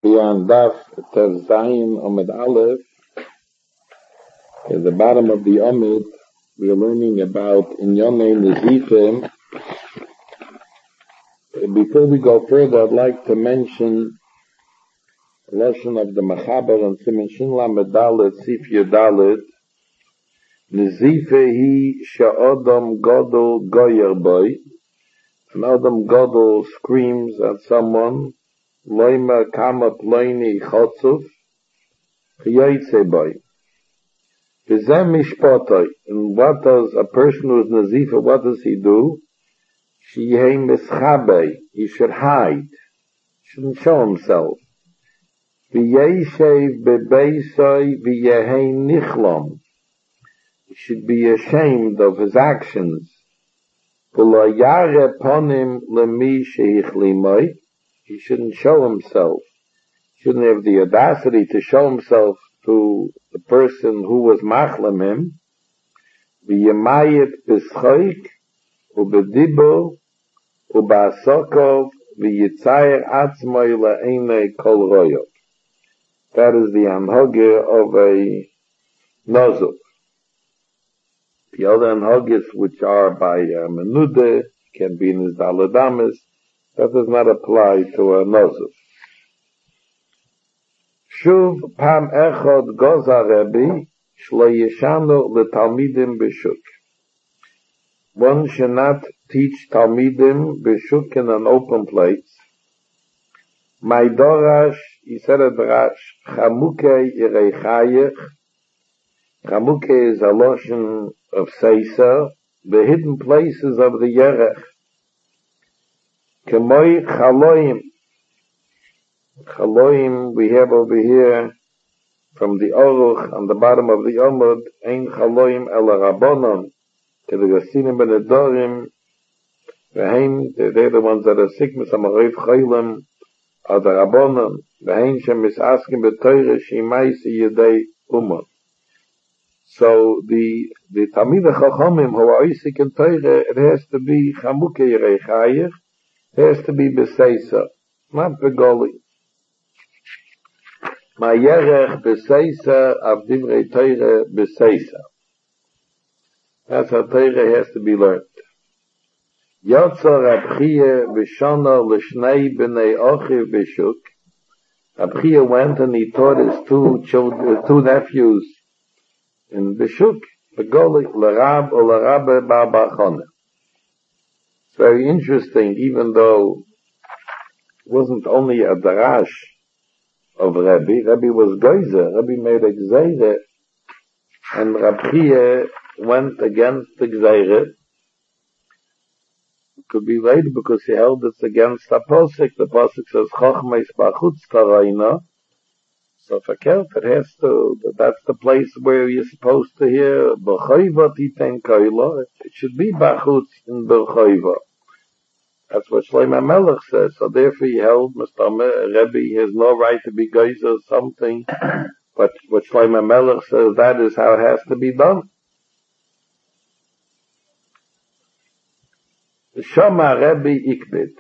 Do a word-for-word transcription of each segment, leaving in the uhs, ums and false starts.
We are on Daf Tev Zayin Omid Aleph. At the bottom of the Omid, we are learning about Inyonei Nezifim. Before we go further, I'd like to mention a lesson of the Mechaber and Siman Shin Lamed Dalet, Sif Yudalet. Nezife hi she'odom godol goyer boy. An Adam Godol screams at someone, Loima kama ploini chotzuf, chiyotze boy. V'zeh mishpotoi. And what does a person who is nazifa, what does he do? Sheyeh mischabe. He should hide. He shouldn't show himself. V'yeshev bebeisoi v'yehei nichlom. He should be ashamed of his actions. He shouldn't show himself. He shouldn't have the audacity to show himself to the person who was machlim him. V'yemayit b'schoik u'b'dibo u'b'asokov v'yitzayir atzmoi la'enei kol royot. That is the anhogah of a nozuk. The other anhogis, which are by uh, menude, can be in his daladamis, that does not apply to a nozuf. Shuv pam echod goza Rebbe, shlo yeshanu letalmidim b'shuk. One should not teach talmidim b'shuk in an open place. My dorash, he said at Rash, chamukei irei chayich. Chamuke is a lotion of Seisa, the hidden places of the Yerech. Kemoi Chaloim. Chaloim we have over here from the Oruch on the bottom of the Omud, Ein Chaloim Ela Rabbonon, Kedegasinim Ben Adorim, Veheim, they're the ones that are sick, Misamarev Chaylim, are the Rabbonon, Veheim Shem Misaskim B'Teure, Shimaisi Yedei Umot. So the the Talmid Chachamim who are Isik and Torah, it has to be Chamuke Yerei Chayich, it has to be B'Seisa, not B'Goli. Ma Yerech B'Seisa av Divrei Torah B'Seisa. That's how Torah has to be learned. Yotza Rab Chiya V'Shana L'Shnei B'nei Ochiv B'Shuk. Rab Chiya went and he taught his two children, two nephews in Bishuk, Begoli, L'Rab or L'Rabbe Bar Bar Chona. It's very interesting, even though it wasn't only a darash of Rebbe, Rebbe was Geizer, Rebbe made a Gzeire, and Rab Chiya went against the Gzeire. It could be later because he held it's against the Posik. The Posik says, Chochmeis Bachutz Taraina. So verkehrt, it has to, that's the place where you're supposed to hear B'choiva titen koila. It should be Bachutz in B'choiva. That's what Shlomo Melech says. So therefore he held, Mister Rebbe has no right to be geyser something. But what Shlomo Melech says, that is how it has to be done. The Shama Rebbe ikbid.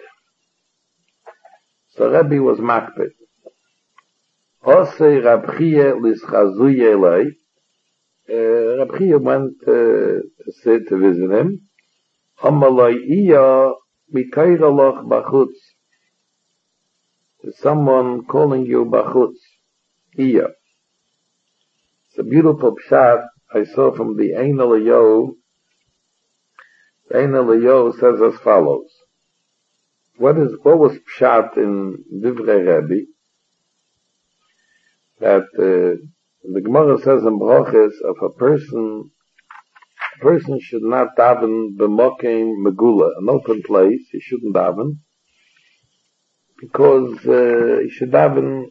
So Rebbe was makbid. Osei Rab Chiya l'schazuy elai. Rab Chiya went uh, to sit to visit him. Amalai iya mikayra loch bachutz. There's someone calling you bachutz. Iya. It's a beautiful pshat I saw from the Ein Eliyahu. The Ein Eliyahu says as follows. What is what was pshat in Divrei Rebbe? That uh, the Gemara says in Brachos, if a person, a person should not daven b'mokim megula, an open place, he shouldn't daven, because uh, he should daven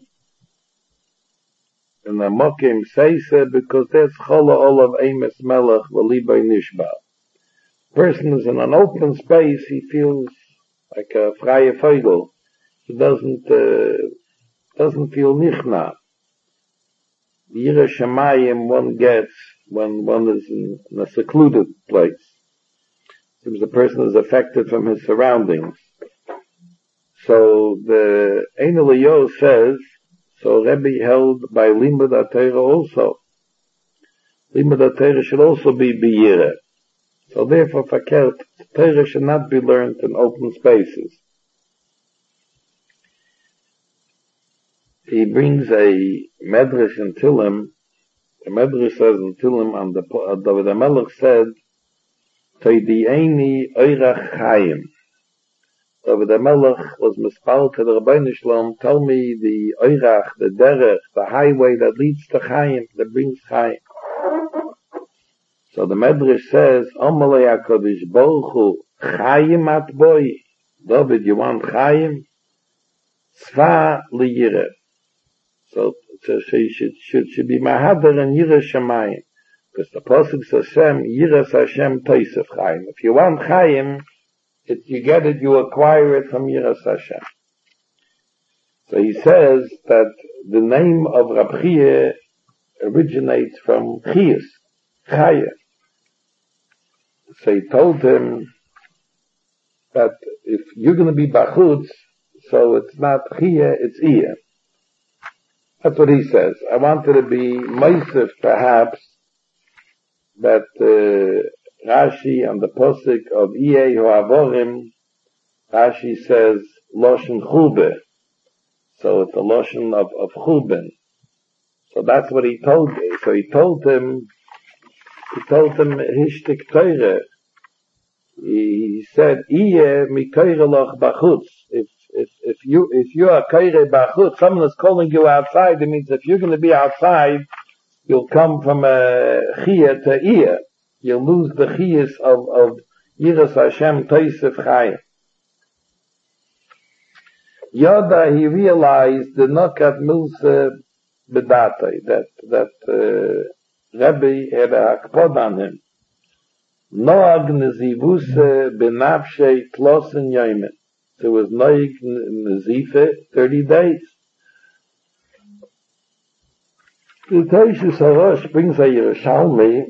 in a mokim seisa, because that's chola olav emes melech v'libay nishba. Person is in an open space, he feels like a freie Vogel. He doesn't, uh, doesn't feel nichna. Yira Shemayim one gets when one is in, in a secluded place. Seems the person is affected from his surroundings. So the Ein Eliyahu says So Rebbe held by Limud HaTorah also. Limud HaTorah should also be biyireh. So therefore, verkehrt, Torah should not be learned in open spaces. He brings a medrash in Tillim. The medrash says in Tillim, on the David HaMelech said, Toidi'eni oirach chayim. David HaMelech was mispal to the Rabbeinu Shalom, tell me the oirach, the derech, the highway that leads to chayim, that brings chayim. So the medrash says, Omalei HaKadosh Baruch Hu, chayim at boy. David, you want chayim? Tzva liyireh. So, so she should, should, should be Mahader and Yireh Shamayim. Because the Pasuk says, Hashem, Yireh Hashem Toisef Chaim. If you want Chaim, it, you get it, you acquire it from Yireh Hashem. So he says that the name of Rab Chiya originates from Chiyas, Chaya. So he told him that if you're going to be Bachutz, so it's not Chiya, it's Iyah. That's what he says. I wanted to be Meisef, perhaps, that uh, Rashi on the Posik of Iyeh Ho'avorim, Rashi says Loshen Chube. So it's a Loshen of, of Chuben. So that's what he told me. So he told him, he told him Hishtik Teure. He, he said, Iyeh Mikoire Loch Bachutz. If If if you if you are kaire bachut, someone is calling you outside. It means if you're going to be outside, you'll come from a chiyah to iyah. You'll lose the chiyas of of Yiras Hashem Toisef Chayim. Yoda, he realized the nokat milse bedatay that that uh, Rebbe had a hakpod on him. Noag nezivuse benafshei tlosen yoymen. There was Noig Nezife, thirty days. The Teishus HaRosh brings a Yerushalmi,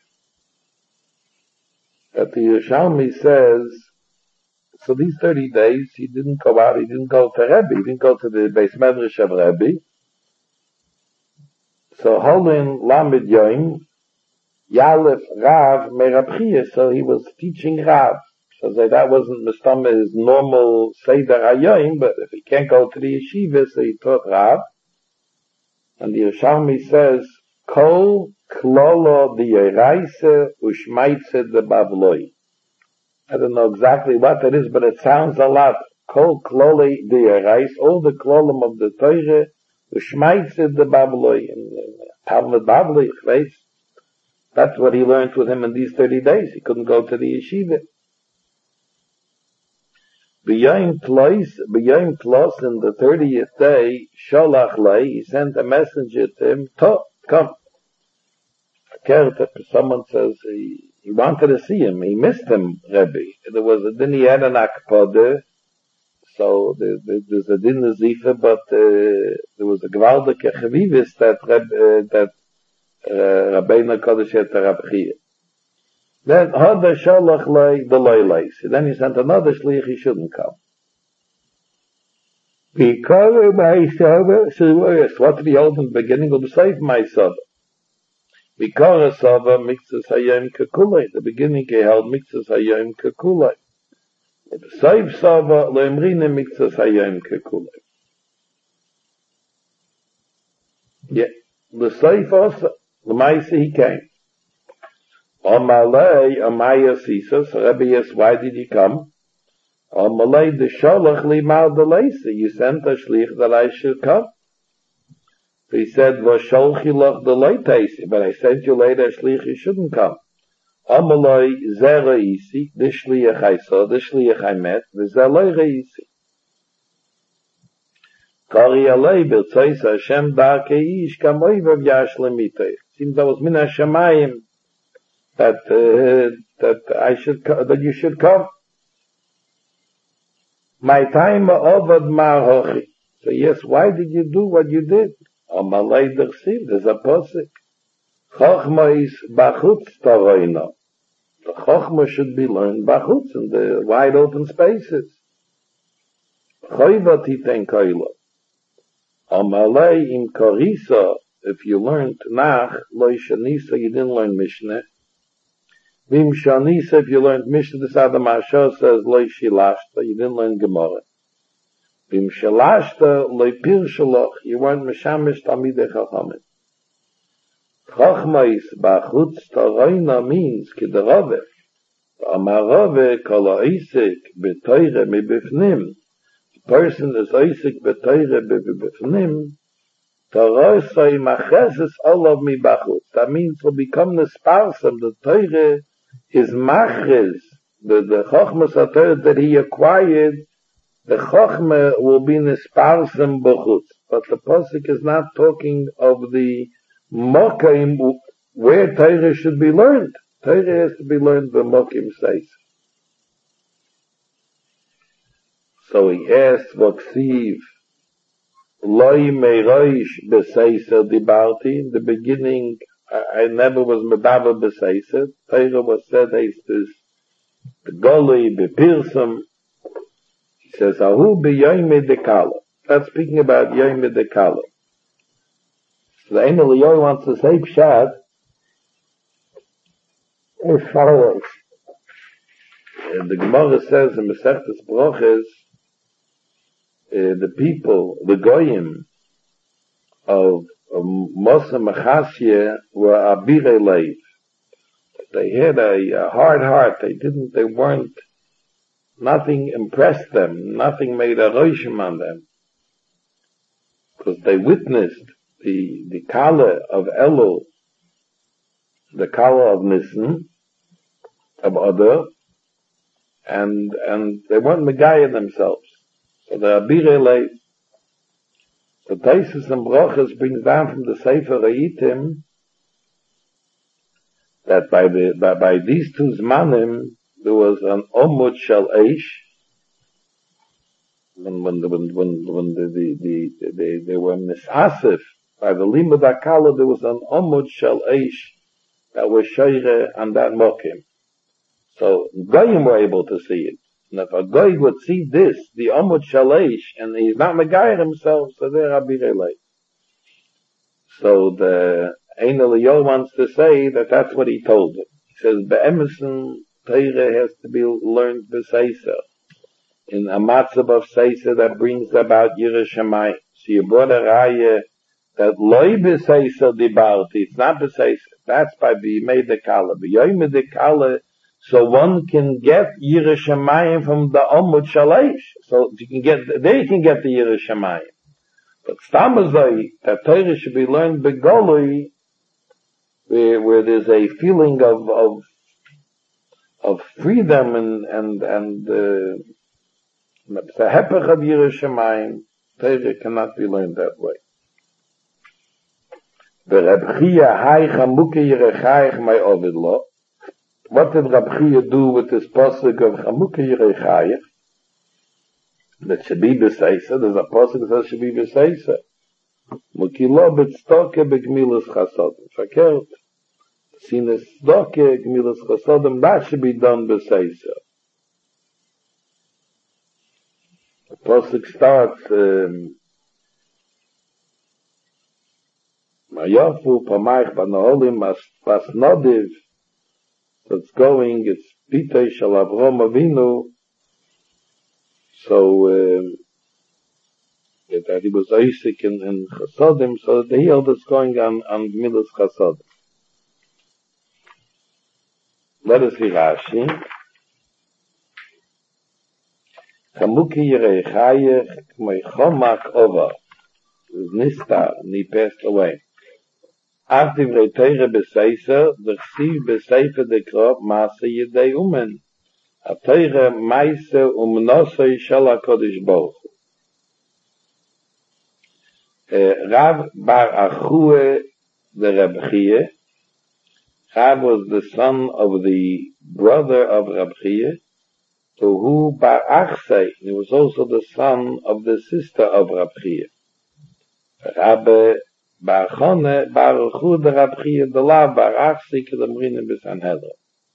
that the Yerushalmi says, so these thirty days, he didn't go out, he didn't go to Rebbe, he didn't go to the Beis Medrash of Rebbe. So Holin Lamed Yoim, Yalef Rav Merab Chiya, so he was teaching Rav. So that wasn't Mistama his normal Seder Hayoim, but if he can't go to the yeshiva, so he taught Rav. And the Yerushalmi says, Kol klolo di'eraise ushmaitze de bavloi. I don't know exactly what that is, but it sounds a lot. Kol klole di'eraise, all the klolim of the Torah, ushmaitze de bavloi. And Talmud Bavloi, that's what he learned with him in these thirty days. He couldn't go to the yeshiva. B'yayim Tlos, B'yayim Tlos, in the thirtieth day, Sholach Lei, he sent a messenger to him, to, come. Someone says he, he wanted to see him, he missed him, Rebbe. There was a din, he had an akpode, so there, there, there's a din Zifa, but uh, there was a gewaldige Chavivis that Rebbe, uh, that uh, Rabbeinu Kodesh had to Rab Chiya. Then Hada Sholach Lei the Leileis. Then he sent another shliach, he shouldn't come. Because my Sava, so what did he hold in the beginning of the Seif my Sava? Because Sava Mixas Hayom Kekulei. The beginning he held Mixas Hayom Kekulei. The Seif Sava Leimrine Mixas Hayom Kekulei. Yeah, the Seif also, the Maisa he came. Amalei, Amaya Sisas, Rebbe, yes, why did he come? Amalei, the Sholach Limal the Leisa, you sent a shlich that I should come. So he said, Vasholchi Loch the Leitaisi, but I sent you later a shlich, you shouldn't come. Amalei, Zera Isi, the shliach I saw, the shliach I met, the Zera Isi. Kari Alei, Birtzois Hashem, Darke Ish, Kamoi Vav Yash Lemitei. Seems that was Min HaShamayim, that uh, that I should that you should come. My time over Mahochi. So yes, why did you do what you did? Amalei dersiv, there's a posik. Chochma is bachutz tavoino. The chochma should be learned bachutz in the wide open spaces. Choyvat hiten koilo. Amalei im Korisa, if you learned Nach, Loi Shanisa, you didn't learn Mishnah. Vim Shanisa, if you learned Mishnah, the Sadam Ashar says Loi Shilashta, you didn't learn Gemara. Vim Shilashta, Loi Pir Shaloch, you weren't Meshamish Talmidei Chachamim. Chachmais Bachutz Taraina means Kiderove. Amarove Kala Isik B'Toire Mibifnim. Person is Isik B'Toire Mibifnim. Tarosai Macheses Olav Mibachutz. That means will become the sparsum. The Torah is Maches. The, the Chochmas HaTorah that he acquired, the Chochma will be in the sparsum B'chutz. But the Pasuk is not talking of the Mokim where Torah should be learned. Torah has to be learned by Mokim says. So he asked Vaksiv, Loi Meiroish Beseisa Dibarti. In the beginning, I, I never was Medava Beseisa. Torah was said as this, the Goli Bepirsum. He says, Ahu Beyoime Dekala. That's speaking about Yoime Dekala. So the Ein Eliyahu wants to say Pshat as follows. And the Gemara says in Masechtas Broches, uh, the people, the Goyim of, of Mosa Machasya were Abirei Leiv. They had a, a hard heart. They didn't, they weren't, nothing impressed them. Nothing made a roshim on them. Because they witnessed the, the Kala of Elul, the Kala of Nisan, of Adar, and, and they weren't Megaya themselves. So the Abirei Leiv, the Taisus and Brochus brings down from the Sefer Reitim that by the, by, by these two Zmanim, there was an Omut Shel Eish, when, when, when, when, when the, the, the, they, they were Misasif, by the Limud HaKala, there was an Omut Shel Eish that was Shoire on that Mokim. So, Goyim were able to see it. And if a Goy would see this, the Omut Shel Eish, and he's not Megayir himself, so they're Abirei Leiv. So the Ein Eliyahu wants to say that that's what he told him. He says, Be'emerson, Torah has to be learned B'Seisa. In a matzav of Seisa that brings about Yiras Shamayim. So you brought a raya that Loi B'Seisa Dibarti, it's not B'Seisa. That's by B'Yimei Dekala. B'Yoyim Dekala, so one can get Yiras Shamayim from the Omut Shel Eish. So you can get, there you can get the Yiras Shamayim. But Stamazai, that Torah should be learned Begolui, where, where there's a feeling of, of, of freedom and, and, and, uh, the Hepech of Yiras Shamayim, Torah cannot be learned that way. The Reb Chia Hai Chamuke Yerechayich My Ovid Lo. What did Reb Chia do with this pasuk of Chamuke Yerechayich? That should be B'Seisa. There's a pasuk that should be B'Seisa. Mukilo B'Tztoke B'Gmilas Chasodim. Fakert. Sines Tztoke Gmilas Chasodim. That should be done B'Seisa. The pasuk starts, um, Mayafu Pamayich Banaholim Pas Nodiv. So it's going, it's Pitei Shal Avrom Avinu. So, um, that he was Isaac in, in Chasodim, so the hill that's going on, on Milas Chasodim. Let us see Rashi. Chamuki Yerei Chayech K'mei Chomak Ova. It was Nista, and he passed away. Ach divrei Torah b'Seisa, d'chsiv b'Sefer dekrov Maaseh Yedei Umen. A Torah Maaseh Umnosei Shel HaKodesh Baruch Hu. Rav Bar Achue the Reb Chia. Rav was the son of the brother of Reb Chia, to who Bar Achsei, he was also the son of the sister of Reb Chia. Rabbe Bar Chone, Bar Achue the Reb Chia, the Lav Bar Achsei Kedamrinim B'Sanhedrin.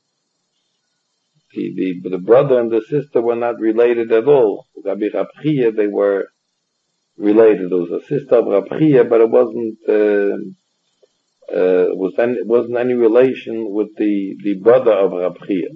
The, the, the brother and the sister were not related at all. Rabbi Reb Chia, they were, related. It was a sister of Rab Chia, but it wasn't, uh, uh, was any, it wasn't any relation with the, the brother of Rab Chia.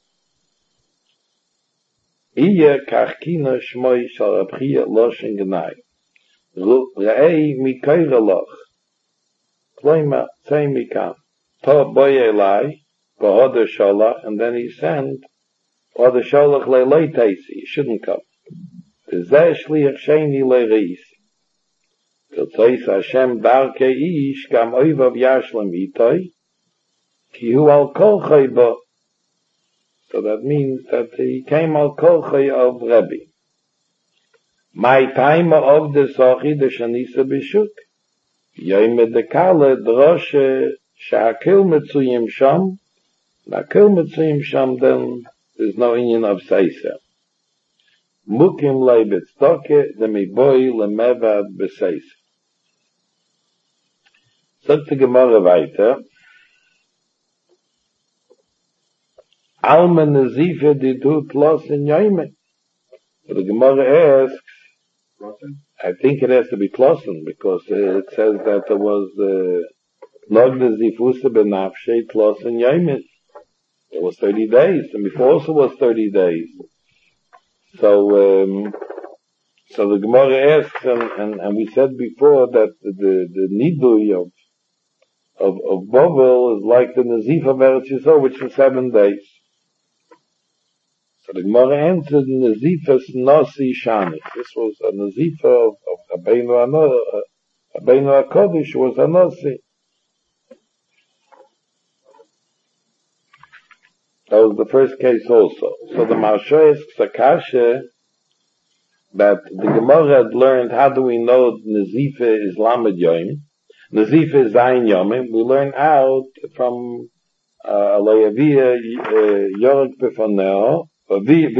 Iya kachkina shmoi shal Rab Chia loshen gnai. Rei mikoyre loch. Kloima tzei mikam. To boy elai, v'hoder sholach, and then he sent, v'hoder sholach leilei teisi, he shouldn't come. Zeh shliach sheni leireis. V'tzeis Hashem darke ish, gam oivav yashlam itoi, ki hu al kolchoi bo. So that means that he came al kolchoi of Rebbe. My time of the sochi, the shanisa b'shuk. Yoyme de kale droshe sha'akil mitzuyim sham, na'akil mitzuyim sham, then there's no union of seisa. Mukim lei betztoke, de miboi lemevad beseisa. Sagt die Gemara weiter, Alme nezife di tut los in yoyme. So the Gemara asks, I think it has to be Klossen, because uh, it says that there was Log uh, Nezifuse benafshe Klossen Yomis. It was thirty days, and before also was thirty days. So, um, so the Gemara asks, and, and, and we said before that the, the Nidui of, of, of Bovel is like the Nezif of Eretz Yisrael, which is seven days. So the Gemara answered Nezifas Nasi Shani. This was a Nezifa of, of Abbeinu Ano, uh, Abbeinu HaKodesh was a Nasi. That was the first case also. So the Marsha asks Akasha that the Gemara had learned, how do we know Nezifa is Lamed Yom? Nezifa is Zayin Yomim. We learn out from Alayaviyah Yorek Befoneo, so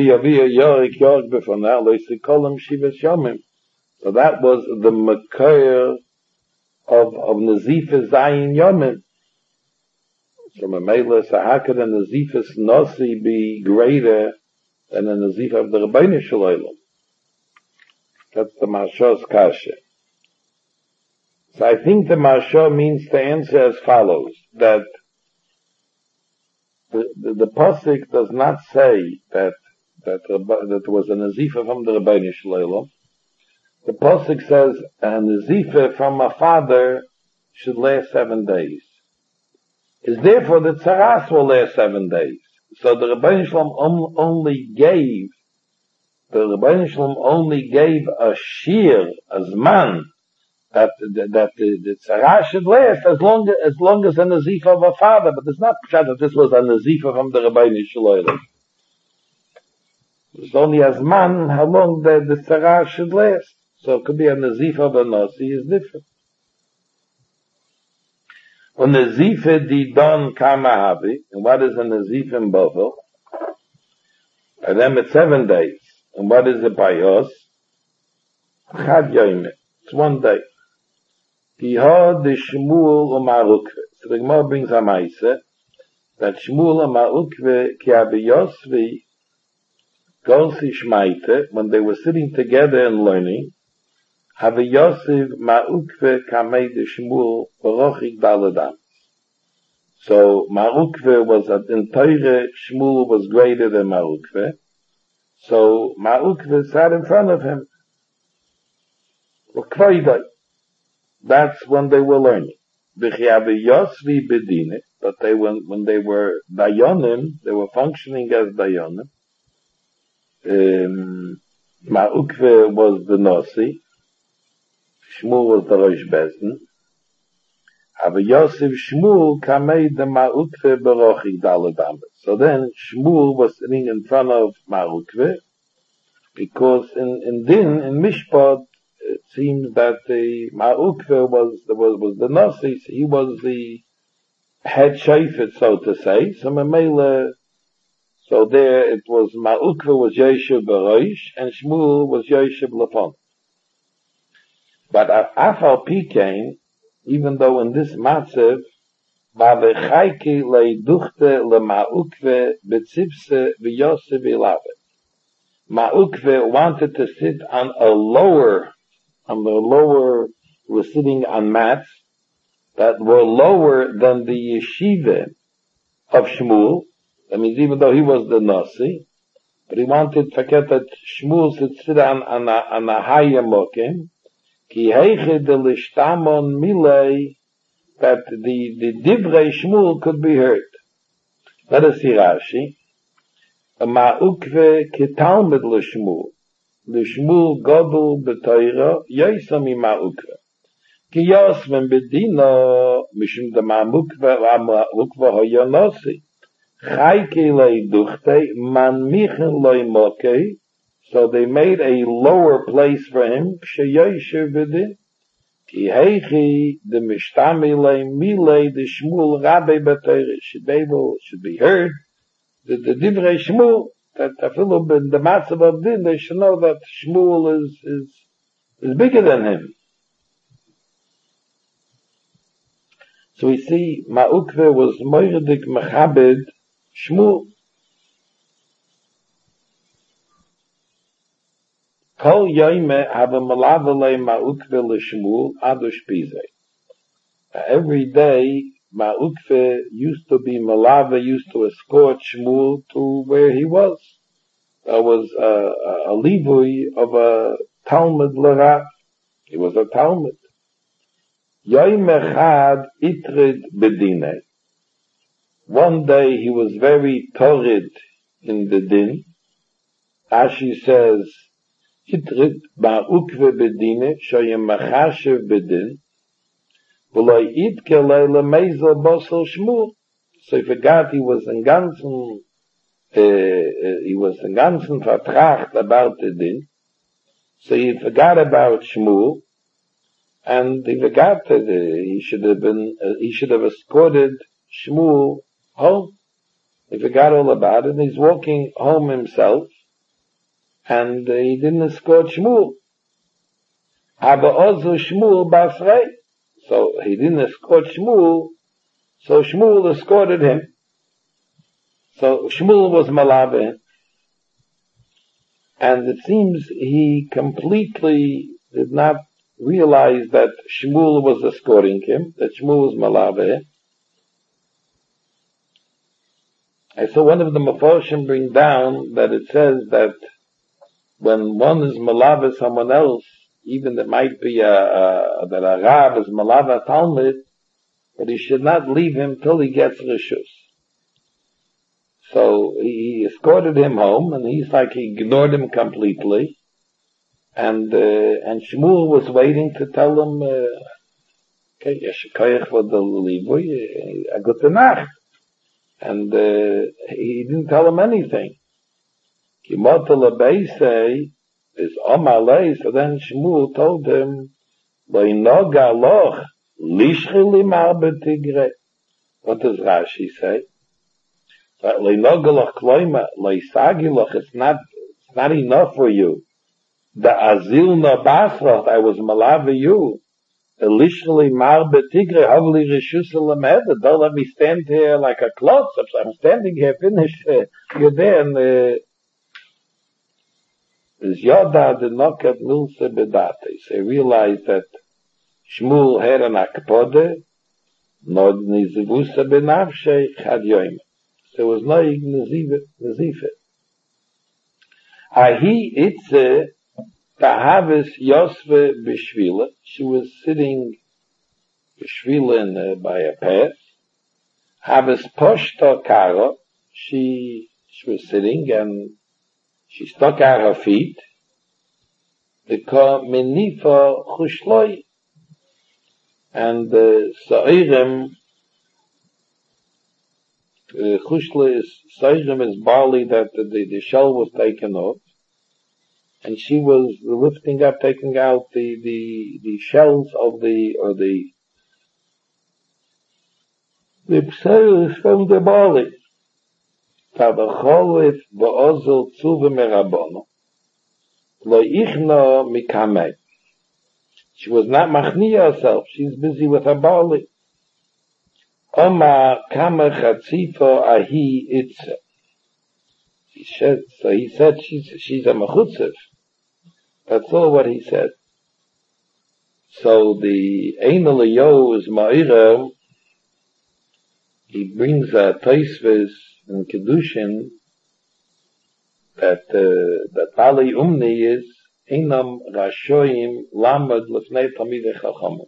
that was the makar of, of Nazifah Zayin Yomim. So Mamela, so how could a Nazifah Nasi be greater than a Nazifah of the Rabbeinu Shalom? That's the Marsha's Kasha. So I think the Marsha means to answer as follows, that The, the, the Pasuk does not say that, that, that there was a Nazifa from the Rabbeinu Shalom. The Pasuk says a Nazifa from a father should last seven days. Is therefore the Tzaras will last seven days. So the Rabbeinu Shalom only gave, the Rabbeinu Shalom only gave a shir, a zman, that that the, the tzara should last as long as long as a nazifa of a father, but it's not pshat that this was a nazifa from the Rabbeinu Shalom. It's only as man how long the, the tzara should last. So it could be a nazifa of a nasi is different. A nazifa di don kamahavi, and what is a nazifa in Bovel? By them it's seven days. And what is the bayos? Chad yoyme. It's one day. Kihod the Shmuel u'Marukve. So the Gemara brings a Maise that Shmuel u'Marukve ki Abiyosvi Golsi Shmaite, when they were sitting together and learning, Abiyosv Marukve kamei de Shmuel Barochik Baladam. So Marukve was in Torah, Shmuel was greater than Marukve. So Marukve sat in front of him. That's when they were learning. But they when when they were dayanim, they were functioning as dayanim. Um, Ma'ukve was the Nasi, Shmuel was the Rosh Bezdin. Aber Yosef Shmuel kamei the Ma'ukve berochik daladam. So then Shmuel was sitting in front of Ma'ukve, because in in Din, in Mishpat, it seems that the Ma'ukve was, was, was the Nasi, he was the head shayfet, so to say. So Mamela, so there it was Ma'ukve was Yeshiv Barosh, and Shmuel was Yeshiv Lafon. But Afal Pikain, even though in this matzav, Ba'lechaiki le'duchte le'Ma'ukve betzipse v'Yosef ilavet. Ma'ukve wanted to sit on a lower on the lower, were sitting on mats that were lower than the yeshiva of Shmuel. That means even though he was the Nasi, but he wanted to forget that Shmuel should sit on, on, a, on a higher mokim. Ki heiche de lishtamon milei, that the, the divrei Shmuel could be heard. Let us see Rashi. Ma'ukve ketalmid l'Shmuel. L'Shmuel godel b'toira, yoisam ma'ukve. Ki yosmen bedino, mishum de ma'ukve, ma'ukve hoyonosi. Chayke lei duchte, man michen loi mokei. So they made a lower place for him, sheyoyshev bedin. Ki heichi de mishtami lei milei de Shmuel rabbi b'toira. Should be able, should be heard. The, the divrei Shmuel, that afilu ben the matzav of din, they should know that Shmuel is, is, is bigger than him. So we see, Ma'ukve was moiridik mechabed Shmuel. Kol yoyme have a malavale Ma'ukve l'Shmuel adosh pizeh. Every day, Ma'ukve used to be Malava, used to escort Shmuel to where he was. That was a, a, a livui of a Talmud l'Rav. He was a Talmud. Yoyim echad itrid bedine. One day he was very torrid in the din. Ashi says, itrid Ma'ukve bedine, shoyim machashev bedin. So he forgot he was in ganzen, uh, he was in ganzen vertracht about the din. So he forgot about Shmuel, and he forgot that uh, he should have been, uh, he should have escorted Shmuel home. He forgot all about it. He's walking home himself, and uh, he didn't escort Shmuel. Aber also Shmuel basrei. So he didn't escort Shmuel, so Shmuel escorted him. So Shmuel was malave. And it seems he completely did not realize that Shmuel was escorting him, that Shmuel was malave. And so one of the Mefarshim bring down that it says that when one is malave someone else, even there might be a, a that a Rab is Malava Talmud, but he should not leave him till he gets Rishus. So he escorted him home, and he's like he ignored him completely. And uh, and Shmuel was waiting to tell him, okay, yeshikoyach for the livui, a good nacht. And uh, he didn't tell him anything. Kimotala Beisei is Omalei, so then Shmuel told him, Loinoga loch, lishchili marbetigre. What does Rashi say? Loinoga loch kloima, loisagi loch, it's not, it's not enough for you. The azil no basroth, I was malave you. Lishchili marbetigre, havli rishus lemeda, don't let me stand here like a klotz. I'm standing here, finish, uh, you're there, and, uh, is Yoda the Nokat Milse Bedates. He realized that Shmuel had an akpode, no nizivusa benavshe chad yoim. There was no nizife. Ahi itze tahavis yosve b'shvila. She was sitting b'shvila in, uh, by a path. Havis poshto karo. She, she was sitting and she stuck out her feet. Because menifa chushloi. And the sa'irim, chushloi is, sa'irim is barley that the, the, the shell was taken off. And she was lifting up, taking out the, the, the shells of the, or the, the pseus from the barley. Tabacholif ba'ozel tzuva merabono. Lo ichno mikamei. She was not machniya herself. She's busy with her barley. Oma kama chatzifo ahi itze. He said, so he said she's, she's a mechutzef. That's all what he said. So the Ein Eliyahu is Ma'ira, he brings a Taisvis in Kedushin that, uh, that Bali Umni is Einam Rashoim Lamed Lefnei Tamidei Chachamim.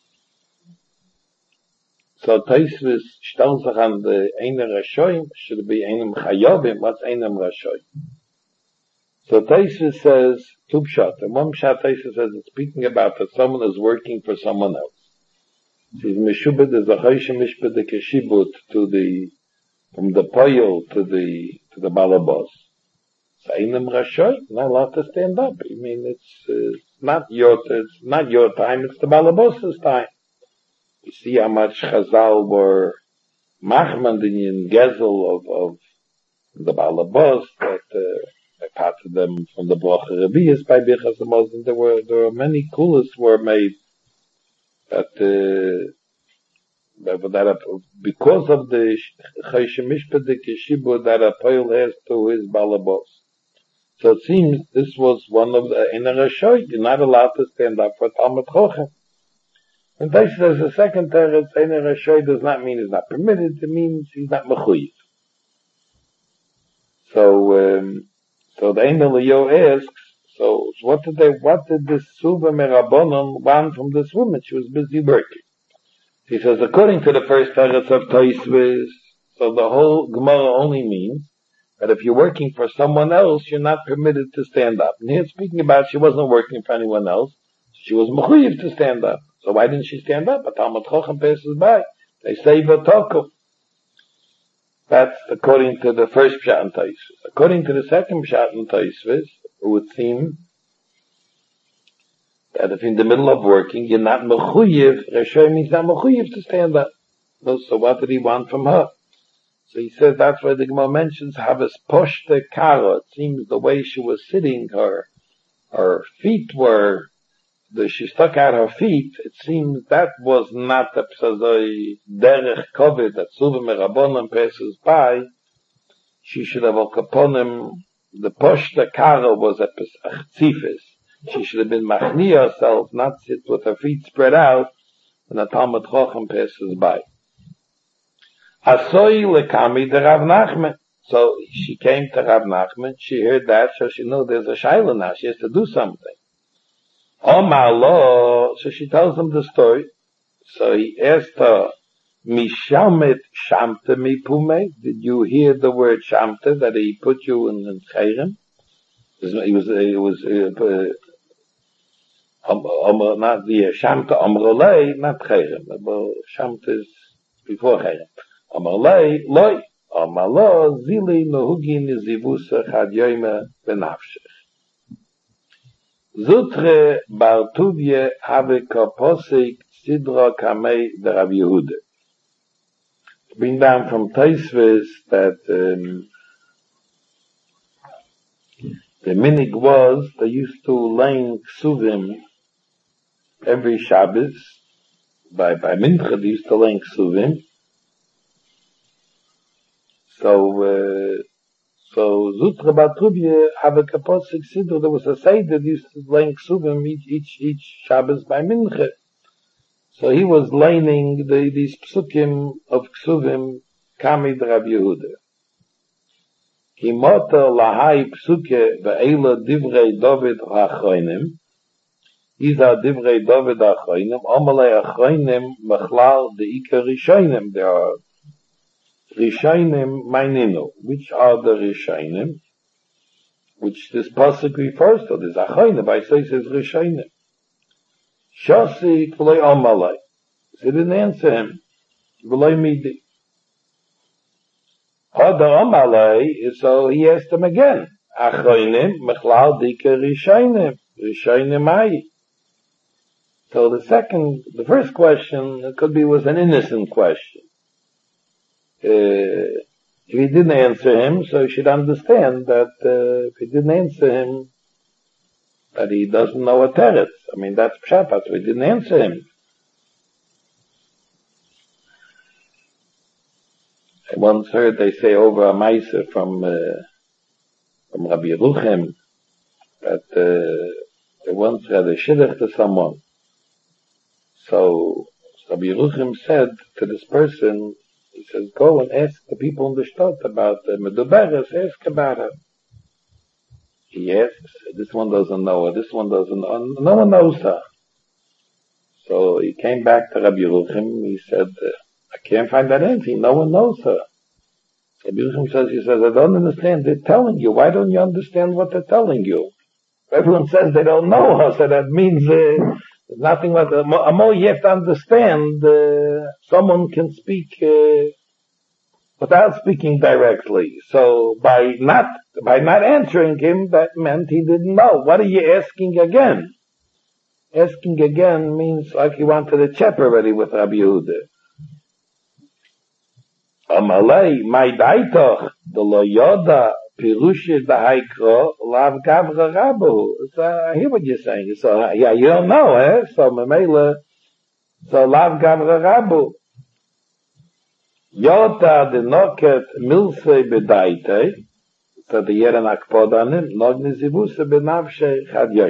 So Taisvis stellt sich an the Einam Rashoim, should be Einam Chayobim, what's Einam Rashoim? So Taisvis says, two pshat, and one pshat Taisvis says it's speaking about that someone is working for someone else. Says Meshubed is a Choshe Mishped the Keshibut to the, from the Poyel to the, to the Balabos. So Einam Rashoy, not allowed to stand up. I mean, it's, uh, not your, it's not your time, it's the Balabos's time. You see how much Chazal were Machmandin Gezel of, of the Balabos, that, uh, I parted them from the Bracha Revius by Birchas Hamazon. There were, there were many kulas were made that, uh, that, that because of the Choshe Mishped the Keshibut that a Poyel has to his Balabos. So it seems this was one of the Ein Rashoy. You're not allowed to stand up for Talmud Chochem. And this says the second teretz, Ein Rashoy does not mean he's not permitted. It means he's not mechuyev. So, um, so the Ein Eliyahu asks, so what did they, what did this Suva Merabonon want from this woman? She was busy working. He says, according to the first teretz of Taisvis, so the whole Gemara only means that if you're working for someone else, you're not permitted to stand up. And here speaking about she wasn't working for anyone else, she was mechuyev to stand up. So why didn't she stand up? A Talmud Chochem passes by. They say v'tokum. That's according to the first pshat in Taisvis. According to the second pshat in Taisvis, it would seem that if in the middle of working, you're not mechuyev, Rashoy means not mechuyev to stand up. So what did he want from her? So he says that's why the Gemara mentions Havas Poshte Kara. It seems the way she was sitting, her, her feet were, the, she stuck out her feet. It seems that was not the Psazoi Derech Kovid that Suva Merabonim passes by. She should have okaponim. The Poshte Kara was a Chtzifis. She should have been machni herself, not sit with her feet spread out when a Talmud Chochem passes by. Asoi lekami de Rav Nachman. So she came to Rav Nachman, she heard that, so she knew there's a shayla now, she has to do something. Omar lo, so she tells him the story. So he asked her, Mishamet shamte mi pume? Did you hear the word shamte, that he put you in the chayrim? It was, it was, uh, um, um, not the shamte, omrolei, not chayrim, but shamte is before chayrim. Amalei loy amalo zili nohugi nizivusa chad yoyme benafshech. Zutre Bartuvye have kaposik sidra kamei the Rav Yehuda. Bring down from Taisvis that um, the minig was they used to lay ksuvim every Shabbos. By by mincha they used to lay ksuvim. So, uh, so Zutra Batrubye have a kaposik siddur. There was a side that used to lay ksuvim each, each, each Shabbos by Mincha. So he was laying the, these psukim of ksuvim Kamid Rav Yehuda. Kimota lahai psuke ve'ela divrei David ha'achroinim. These are divrei David ha'achroinim. Omalei ha'achroinim machlal de'ikar rishonim. There are Rishonim Maininu. Which are the Rishonim? Which this pasuk refers to. This Achoinim, by say says Rishonim. Shasi K'loi Amalai. So he didn't answer him. V'loi Midi. Hada Amalai, so he asked him again. Achoinim, Mechlal Dika Rishonim. Rishonim Ai. So the second, the first question, it could be was an innocent question. Uh, if he didn't answer him, so he should understand that uh, if he didn't answer him, that he doesn't know a teretz. I mean, that's pshat, so he didn't answer him. I once heard they say over a Maisa from, uh, from Rabbi Yeruchem, that uh, they once had a shidduch to someone. So Rabbi Yeruchim said to this person, he says, go and ask the people in the Shtad about the Meduberes, ask about her. He asks, this one doesn't know her, this one doesn't know, no one knows her. So he came back to Rabbi Yeruchim, he said, I can't find that anything, no one knows her. Rabbi Yeruchim says, he says, I don't understand, they're telling you, why don't you understand what they're telling you? Everyone says they don't know her, so that means, uh, there's nothing but, uh, more you have to understand, uh, someone can speak, uh, without speaking directly. So by not, by not answering him, that meant he didn't know. What are you asking again? Asking again means like he wanted a chap already with Rabbi Yehuda. Amalei, my daitoch, the lo yoda, pirushi dahaikro, lav gavra rabu. So I hear what you're saying. So, yeah, you don't know, eh? So, memela, so lav gavra rabu. Yota de noket milse bedaite, so the yeren akpodanim, nogni zivuse benavshe chadyoy.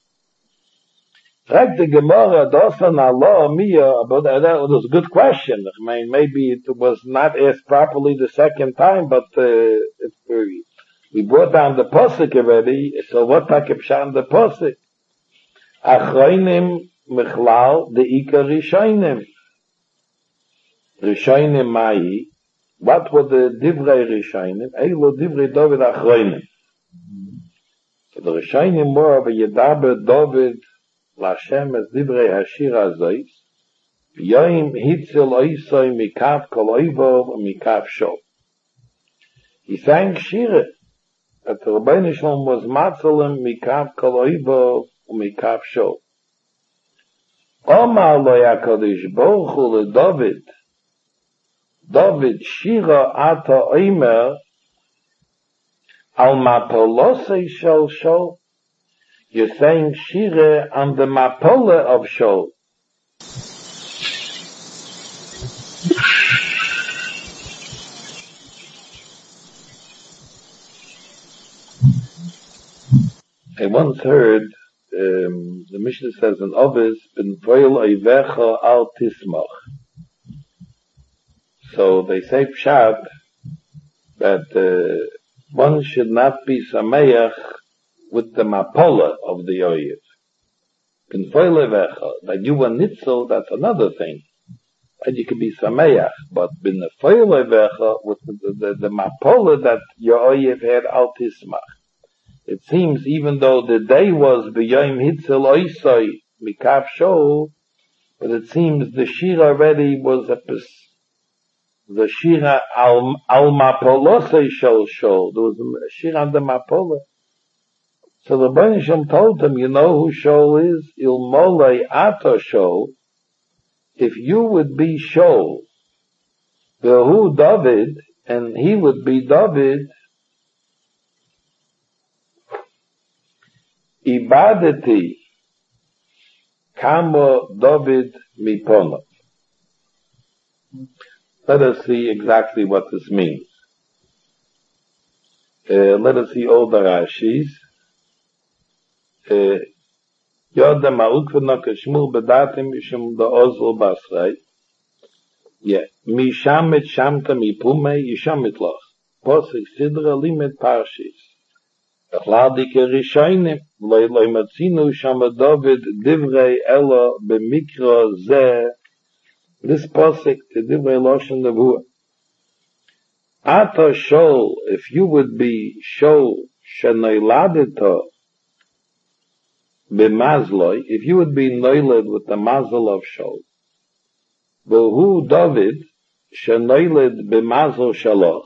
Frag the Gemara, dosan Allah, Mia, but that was a good question. I mean, maybe it was not asked properly the second time, but, uh, it, we, we brought down the posik already, so what takipshan the posik? Achroinim michlal de ikar rishoinim. Rishonim mai, what were the divrei rishonim? Eilu divrei David achroinim. So the rishonim were of a yedaber David Lashem es divrei hashir azois, yoim hitzel oisoi mikav kol oivov mikav shol. He sang shire, that the Rabbeinu Shalom was matzelem mikav kol oivov mikav shol. Omar lo yakadish Baruch Hu le David, David shira ata oimer, al mapolosei shol shol. You're saying shire on the mapola of Shol. I once heard, um, the Mishnah says in Ovis, ben foil oivecha al tismach. So they say pshat that uh, one should not be sameach with the mapola of the oyev. That you were nitzel, that's another thing. And you can be sameach, but bin the with the, the, the, the mapola that your oyev had al tismach. It seems even though the day was b'yoyim hitzel oisoi mikav shol, but it seems the shir already was a pes, the shir al, al mapolosei shol shol. There was a shir on the mapola. So the Rebbeinu Shalom told him, you know who Shol is? Il molei ato Shol. If you would be Shol, Vehu David, and he would be David, Ibadeti kamo David mipono. Let us see exactly what this means. Uh, let us see all the Rashis. Yoda ma'ukvena kashmul bedatim mishum da ozl basray. Yeah. Mishamet shamta mipume yishamit loch. Posik sidra limet parshis. Echladik rishonim loy loy matzinu shama David divrei ela b'mikra zeh. This posik the divrei loshen nevuah. Ata shol, if you would be shol shenoiladito b'mazloi, if you would be noiled with the mazel of Shol, v'hu David shenoiled b'mazel shaloch,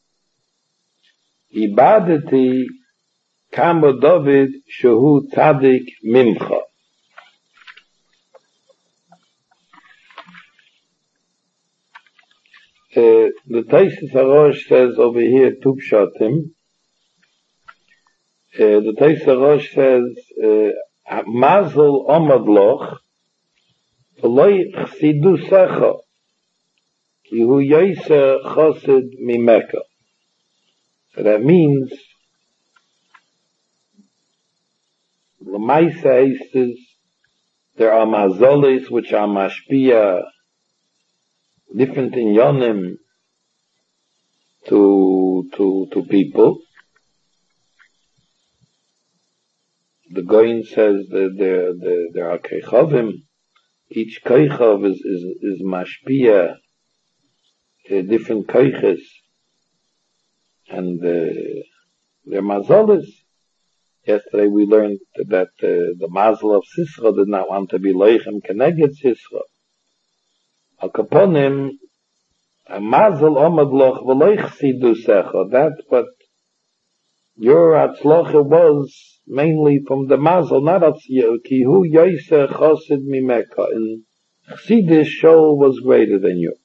ibadeti kamo David shehu tzadik mimcha. Uh, the Taisus Harosh says over here, two pshatim. Uh, the Taisus Harosh says, uh, Mazel omad loch, v'loi chsidu secha, ki hu yoyser chosid mimeka. So that means, l'maisa is There are mazolis which are mashpia, different in yonim to, to, to people. The Goyin says that there, there, there are keichavim. Each keichav is, is, is mashpia, uh, different keiches. And, uh, they're mazolis. Yesterday we learned that uh, the mazel of Sisra did not want to be leichem keneged Sisra. Al kaponim, a mazel omad loch v'leich sidu secha. That's what your atzlocha was mainly from the mazel, not atzlocha. Ki hu yoyse chosid mimeka. And Chassidus Shaul was greater than you.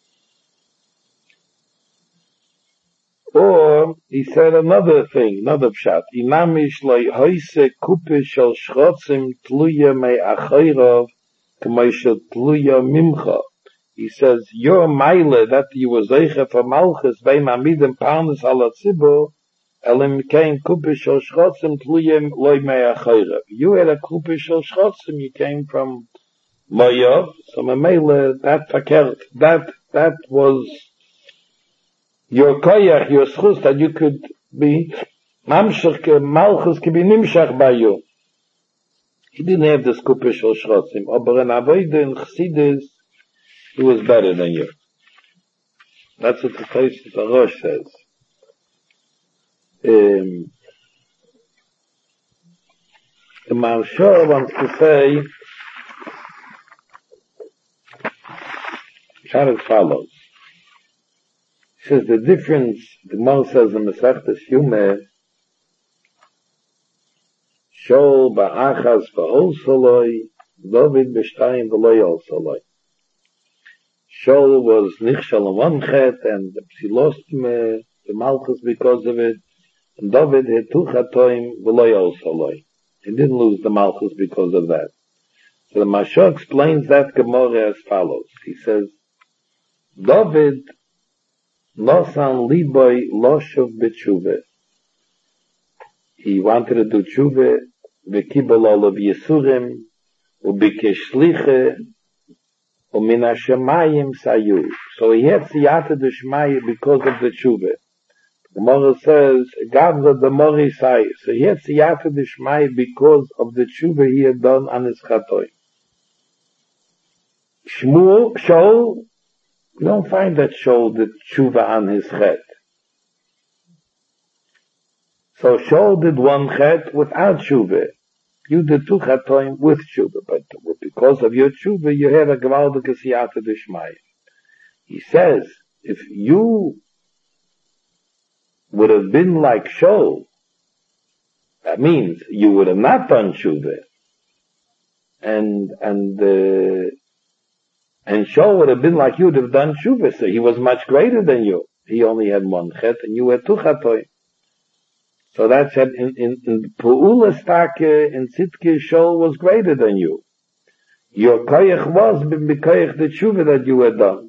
Or, he said another thing, another pshat. Inamish loy hoise kupish shel shchotzim tluya mei achayrov k'may shel tluya mimcha. He says, your meile, that you was zeiche for malchus, beim amidem parnes ala tzibur, elim kein kupish shel shchotzim tluya loy mei achayrov. You had a kupish shel shchotzim, you came from Moav, so meile, that fakert, that, that was your koyach, your schus, that you could be mamshach, malchus could be nimshach by you. He didn't have this kupish shel shchotzim, but in avodah in Chassidus, he was better than you. That's what the Tosfos Arosh says. Um, the Maharsha wants to say, how it follows. He says the difference, the Gemara says in Masechtas Yumeh, Shaul ba'achas ba'ol soloi, David b'shtayim v'lo yol soloi. Shaul was nichshal on one chet, and he lost me, the malchus because of it, and David had two chatoim v'lo yol soloi. He didn't lose the malchus because of that. So the Maharsha explains that Gemara as follows. He says, David Losan liboy loshuv b'tshuve. He wanted to do tshuve, v'kibol olav yesurim, u'bikesh sliche, u'min hashemayim sayu. So he had siyata d'shmaya because of the tshuve. The Gemara says, Gavra the Mori say, so he had siyata d'shmaya because of the tshuve he had done on his chatoy. Shmuel, Shaul, we don't find that Shaul did tshuva on his chet. So Shaul did one chet without tshuva. You did two chatoim with tshuva, but because of your tshuva, you have a gewaldige siyata d'shmaya. He says, if you would have been like Shaul, that means you would have not done tshuva, and and uh, And Shaul would have been like you would have done tshuva, so he was much greater than you. He only had one chet, and you had two chatoim. So that said, in, in, in Pu'ula Stake, in Tzidke, Shaul was greater than you. Your koyach was b'koyach the tshuva that you had done.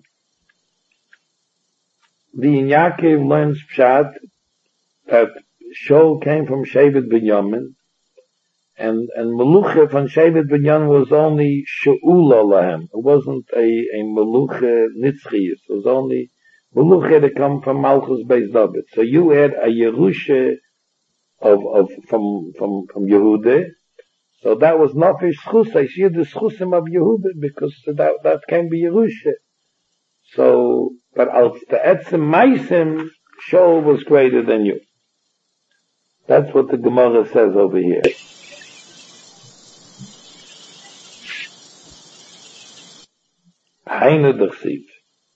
The Yaakov learns pshat, that Shaul came from Shevet Binyamin, And, and Meluche von Shevet Binyamin was only She'ula Lahem. It wasn't a, a Meluche Nitzchiyus. It was only Meluche that come from Malchus Beis David. So you had a Yerusha of, of, from, from, from Yehuda. So that was Nafish Schus. I see the Schusim of Yehuda because that, that can be Yerusha. So, but als the Etzem Meisim, Shaul was greater than you. That's what the Gemara says over here. Heine d'chsiv.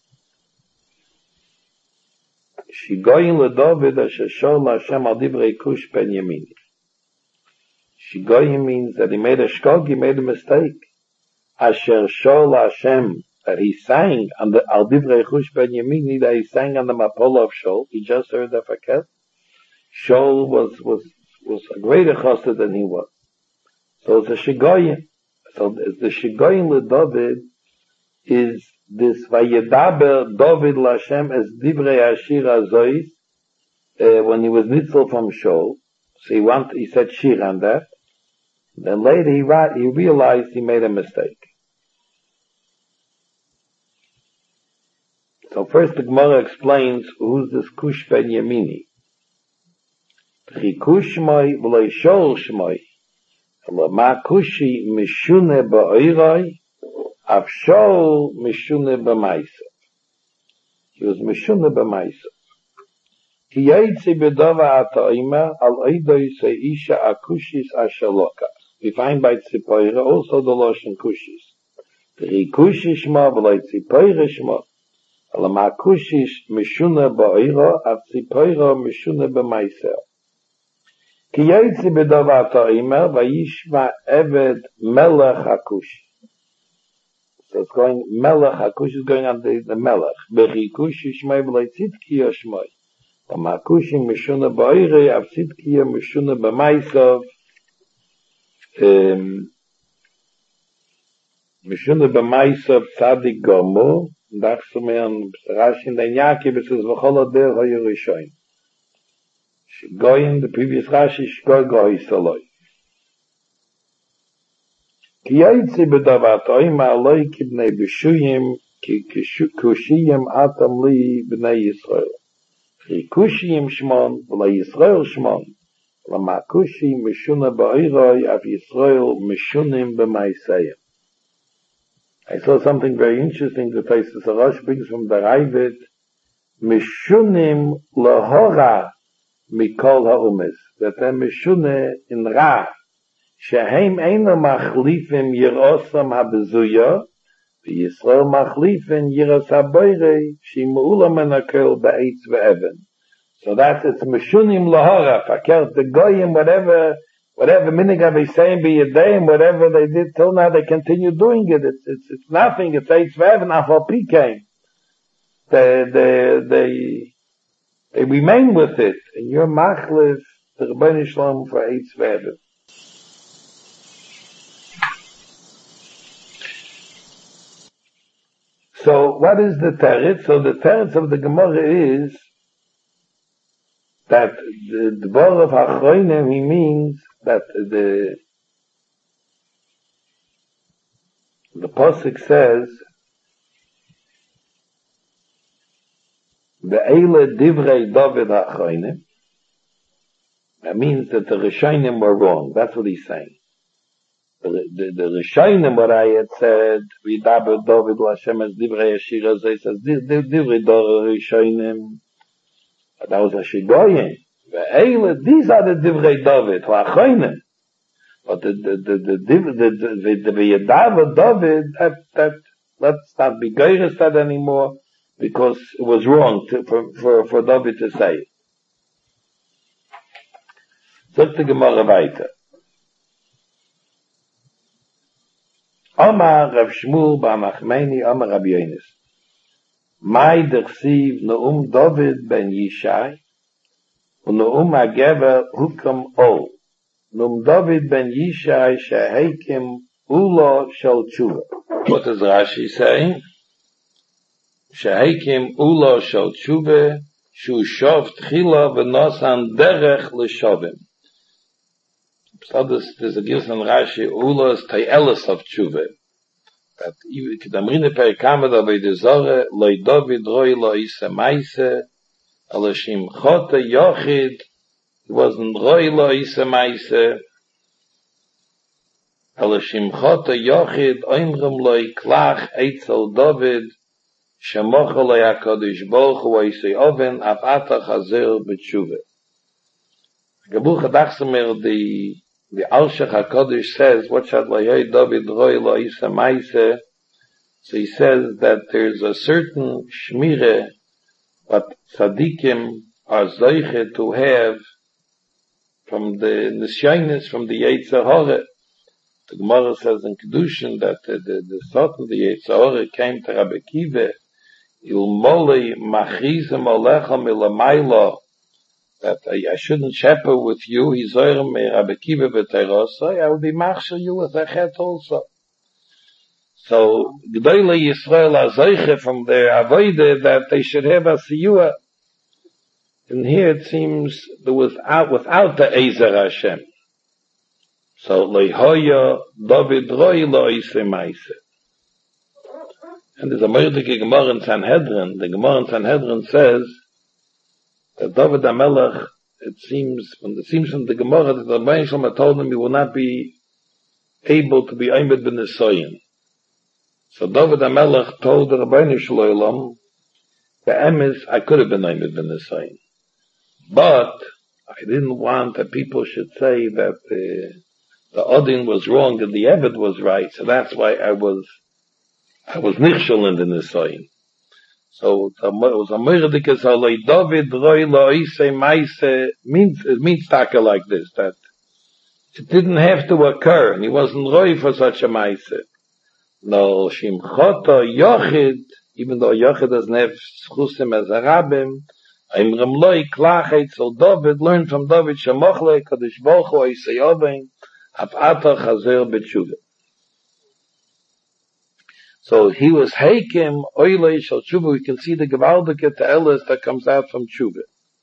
Shigoyin leDavid asher shol Hashem al divrei kush ben yamini. Shigoyin means that he made a shkog, he made a mistake. Asher shol Hashem, that he sang on the al divrei kush ben yamini, that he sang on the mapola of Shaul. He just heard the faket. Shaul was was was a greater chassid than he was. So it's a shigoyin. So the shigoyin leDavid is this Vayedaber David Lashem as Divrei Ashir Azois, uh, when he was nitzel from Shaul. So he want, he said shir on that. Then later he, he realized he made a mistake. So first the Gemara explains who's this Kush ben Yamini. Kush shmoi v'lo shol shmoi. Ma kushi mishune ba'oiroi, av shol mishune b'maisa. He was mishune b'maisa. Ki yaitzi b'dova ata'ima al oidoi se isha akushis ashaloka. We find by Tzipoira also the Loshen Kushis. V'hi kushi shma v'lo Tzipoira shma. Ala ma kushis mishune ba'oiro, av Tzipoira mishune b'maisa. Ki yaitzi b'dova ata'ima v'yishma eved melech hakushi. So it's going, melech hakushi is going on the, the melech. V'hi kushi shma v'lo Tzidkiya shma. Amakushim mishuna ba'ire, avtzidkiya mishuna b'maisav, mishuna b'maisav tzadik gomu, dachsu me'an Rashi in the Yaakov, it says, v'chol ader hoyu rishoin. Shgoyin, the previous Rashi, shgoy goy saloi. Ki yaitzi b'davat oima aloi kibnei b'shuyim, ki kushiyim atam li b'nei Yisrael. Kushiyim shmon, v'la Yisrael shmon, v'la ma kushi mishuna ba'iroi, av Yisrael mishunim b'maisayim. I saw something very interesting the Tosfos Rosh brings from the Ravid, mishunim lahora mikol ha'umes, that they're mishune in ra, shehem eino machlifim yirosam habezuya, Yisrael machlifin yiras haboirei shimu'ula menakel ba'etz ve'even. So that's it's mishunim lahara. Fakert the goyim, whatever, whatever minhag they saying be yadayim, whatever they did till now, they continue doing it. It's it's it's nothing. It's eitz ve'even afal pikein. They they they they remain with it, and you're machlif the Rebbeinu Shalom for eitz ve'even. So what is the teretz? So the teretz of the Gemara is that the Dvar of Achronim, he means that the the Pasuk says the Eile Divrei David Achronim. That means that the Rishonim were wrong. That's what he's saying. The, the, the Rishonim, what I had said, we daber David Hashem as Divrei Yeshira, so he says, Divrei Dor Rishonim, that was a Shigoyim. These are the Divrei David, who are Achronim. But the, the, the, the, the, the, the, the Yadaber David, that, that, let's not be goyrus that anymore, because it was wrong to, for, for, for David to say it. Sagt the Gemara weiter. Amar Rav Shmuel ba'Machmeni Amar Rabbi Yonis. Mai dersiv Neum David ben Yishai u'Neum HaGever Hukam Ol. Neum David ben Yishai shehekim Ulo Shel Tshuva. What is Rashi saying? Shehekim Ulo Shel Tshuva Shu Shov Tchila v'Nosan Derech L'Shovim. So this, there's a gilson Rashi, Ula is Tayelis of Tshuva. That even Kedamrine Perikama da Veidezore, Loi David Roi Lo Isa Maise, Alashim Chote Yochid, it wasn't Roi Lo Isa Maise, Alashim Chote Yochid, Oimrim Loi Klach Eitzel David, Shemocha Loi HaKadosh Baruch Hu Oisei Oven, Av Ata Chazer B'Tshuva. Gebuch Adachsemer, the The Alshach HaKadosh says, what shall Layoy David Roy Lo Isa Maise? So he says that there's a certain shmire that tzaddikim are zoiche to have from the nisyanis, from the Yetzer Hara. The Gemara says in Kedushin that the, the, the thought of the Yetzer Hara came to Rabbi Kiva, Il Moli Machrizim Alecha Milamayla, that I, I shouldn't shepherd with you, he's oirem me Rabbi Kiva v'teirosai, I will be machshir you with a chet also. So, G'dayla Yisrael azoiche from their avoide that they should have a siyua. And here it seems there was out, without the Ezer Hashem. So, Lehoya David Roy Loise Meise. And there's a Mordecai Gemara in Sanhedrin. The Gemara in Sanhedrin says that David HaMelech, it seems, when it seems from the Gemara that the Rebbeinu Shalom told him he will not be able to be Eimed ben Nisoyin. So David HaMelech told the Rebbeinu Shalom, the emes, I could have been Eimed ben Nisoyin. But I didn't want that people should say that uh, the Odin was wrong and the Ebed was right, so that's why I was I was nichshel in the Nisoyin. So it was a Mordecai Salei David Roy Loise Meise means it means taka like this, that it didn't have to occur, and he wasn't Roy for such a Meise. No Shimchota Yochid, even though Yochid doesn't have Schusim as a Rabbim, I'm Ramloi Klachet, so David learned from David Shemochle Kadosh Baruch Hu Oisei Apata Chazer B'Tshuva. So he was Heikim Oilei Shal Tshuva. We can see the Gewaldike Te'eles that comes out from Tshuva.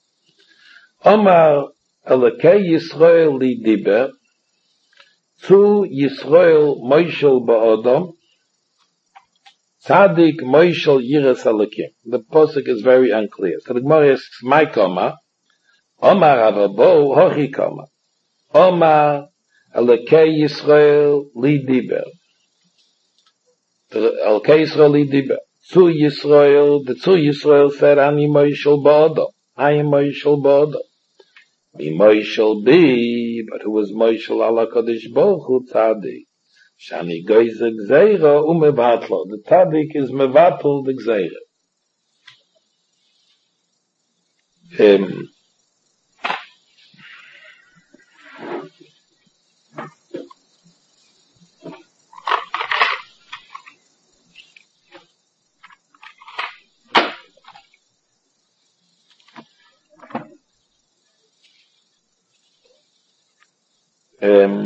Omar Elokei Yisrael Li Diber Zu Yisrael Moishel Ba'odom Tzadik Moishel Yiras Elokim. The posuk is very unclear. So the Gemara asks, my koma, Omar Avabo Hochi koma, Omar Elokei Yisrael Li Diber. Elokei Yisrael Li Diber. Zu Yisrael, the Zu Yisrael said, Ani Moishel Ba'odom. I am Moishel Ba'odom. Mi Moishel Bi, but who was Moishel Ala Kodesh Baruch Hu Tzadik. Shani Goyze Gzeira umevatlo. The Tzadik is mevatl the Gzeira. Um, um,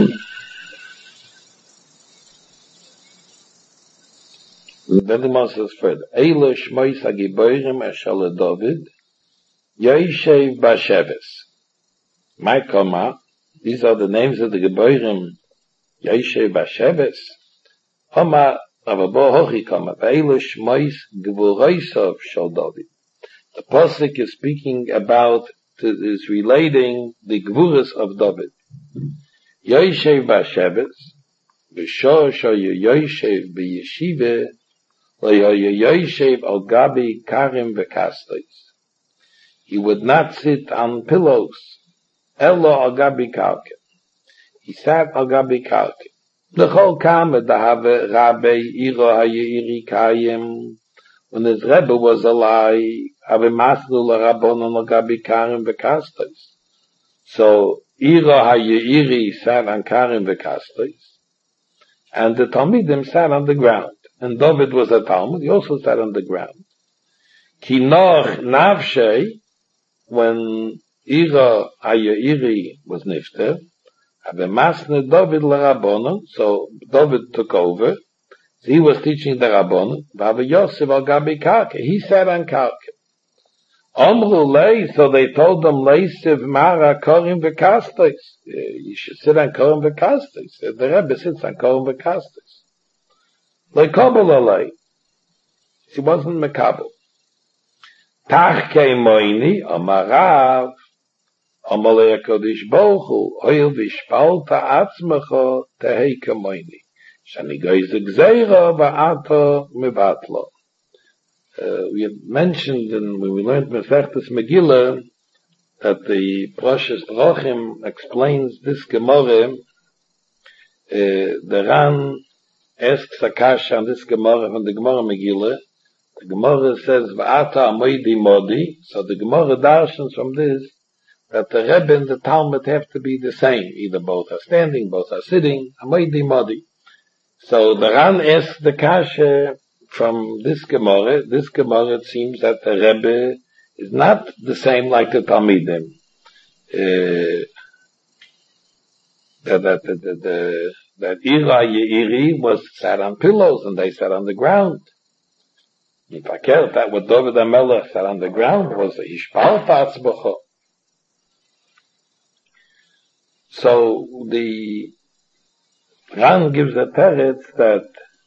then the man says further, Eile Shmois HaGiborim Eshel David, Yoshev Basheves. My comma, these are the names of the Giborim, Yoshev Basheves. Homa Avabo Hochi comma, Eile Shmois Gvuroisov Shel David. The Pasuk is speaking about, is relating the Gvuras of David. Yoshev Basheves, B'shor Shoyu Yoshev B'yeshive, Yoshev al Gabi Karim V'Kastos. He would not sit on pillows. Elo al Gabi Kalke. He sat al Gabi Kalke. L'chol kam edahave Rabbi Iro Hayeiri Kayim. When his Rebbe was alive, Ave Masnu l'Rabbonon al Gabi Karim V'Kastos. So Iro Hayeiri sat on Karim V'Kastos, and the Talmidim sat on the ground. And David was a Talmud, he also sat on the ground. Ki noch navshei, when Ira Hayeiri was nifter, Ave Masne David l'Rabbonon, so David took over, so he was teaching the Rabbonon, V'ave Yosef al Gabi Karke, he sat on Karke. Omru lei, so they told them, Leisev Mara Korim V'Kastos, you should sit on Korim V'Kastos, the Rebbe sits on Korim V'Kastos. Lekabel alay. She wasn't mekabel. Tachkei moini, amarav, amalei HaKadosh Baruch Hu, hoil v'ishpalta atzmecha teheika moini. Shani goyze gzeira va'ata mevatlo. We had mentioned, and when we learned Masechtas Megillah, that the Parashas Drachim explains this Gemara, uh, the Ran asks Akasha on this Gemara from the Gemara Megillah. The Gemara says, V'ata amoidi modi. So the Gemara darshans from this, that the Rebbe and the Talmud have to be the same. Either both are standing, both are sitting. Amoidi modi. So the Ran asks the Kasha from this Gemara. This Gemara, it seems that the Rebbe is not the same like the Talmidim. Uh, that, that, that, that, that that Ira Yeiri was sat on pillows and they sat on the ground. If I care that what David HaMelech sat on the ground was a Ishpal Tatzbacha. So the Ran gives a teretz that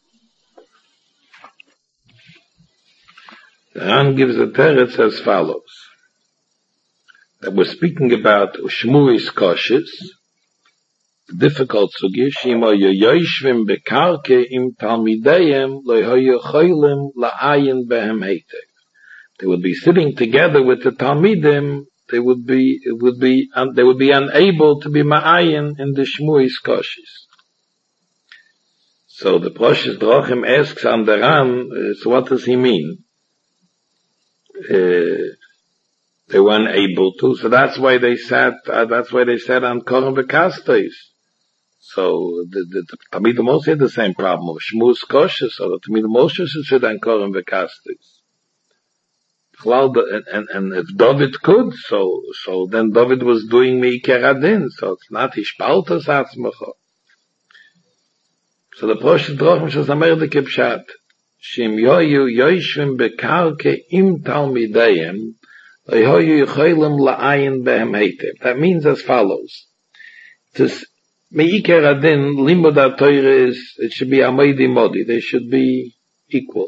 Ran gives a teretz as follows. That we're speaking about Shmuis Koshes, difficult sugya, Shima yoyshvim bekarke im talmideyem lohoyo choylem la'ayin behem heitev. They would be sitting together with the talmidim. They would be, it would be, um, they would be unable to be ma'ayin in the Shmuis Koshes. So the Proshis Drochim asks on the Ran, uh, so what does he mean? Uh, they were unable to, so that's why they sat, uh, that's why they sat on Korim V'Kastais. So the, the, the Talmid Moshe had the same problem of Shmuis Koshes, so the Talmid Moshe should sit on Korim V'Kastais. Well, and, and, and if David could, so, so then David was doing Me'ikar Adin, so it's not Hishpaltas Atzmacha. So the Proshis Drochim Shas Amer de Kipshat, Shim yoyu yoyshvim bekarke im talmideyem, lohoyu yochoylem la'ayin behem heitev. That means as follows. This Me'ikar Adin, Limud HaTorah is, it should be Amoidi Modi, they should be equal.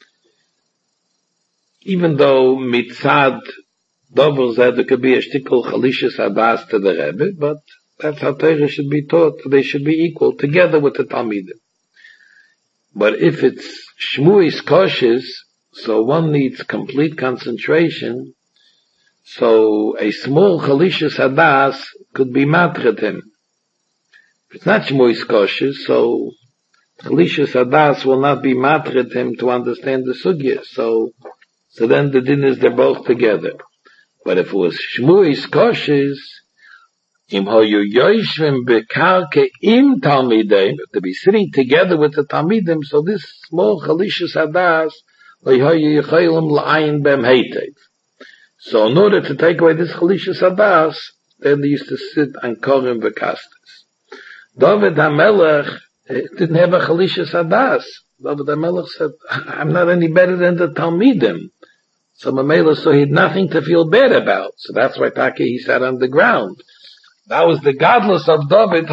Even though mitzad Dover said there could be a shtickle chalishis adas to the Rebbe, but that's how Torah should be taught. They should be equal together with the Talmidim. But if it's Shmuis Koshes, so one needs complete concentration. So a small chalishis adas could be matred him. If it's not Shmuis Koshes, so chalishis adas will not be matred him to understand the sugya. So So then the din is they're both together. But if it was Shmuis Koshes, im hoyu yoyshvim bekarke im talmidim, to be sitting together with the talmidim, so this small chalishus hadas, lohoyu yochoylem la'ayin behem heitev. So in order to take away this chalishus hadas, then they used to sit on Korim V'Kastais. David HaMelech didn't have a chalishus hadas. David HaMelech said, I'm not any better than the talmidim. So Mamela, so he had nothing to feel bad about. So that's why Taki he sat on the ground. That was the godless of David,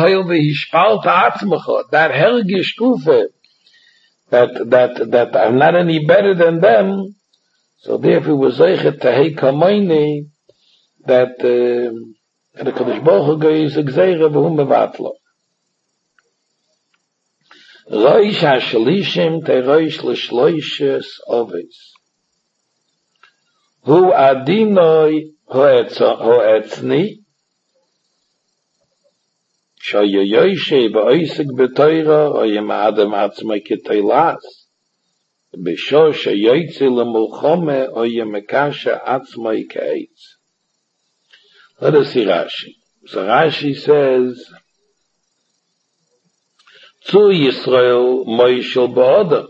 that hergish kufe, that, that, that I'm not any better than them. So therefore was zeichet tahei kamoini, that, uh, the Kodesh Baruch Hu is exeire v'hu mevatlo. Roish ha-shalishim te roish l'shloishes oves. Hu adinoi ho'etzni, shoyoyoyshe ba'oisik b'toira, oyem adam atzmai keteilas, b'sho shoyoytzi l'mulchome, oyem mekasha atzmai ke'etz. Let us see Rashi. So Rashi says, Tzu Yisrael moishel ba'odam.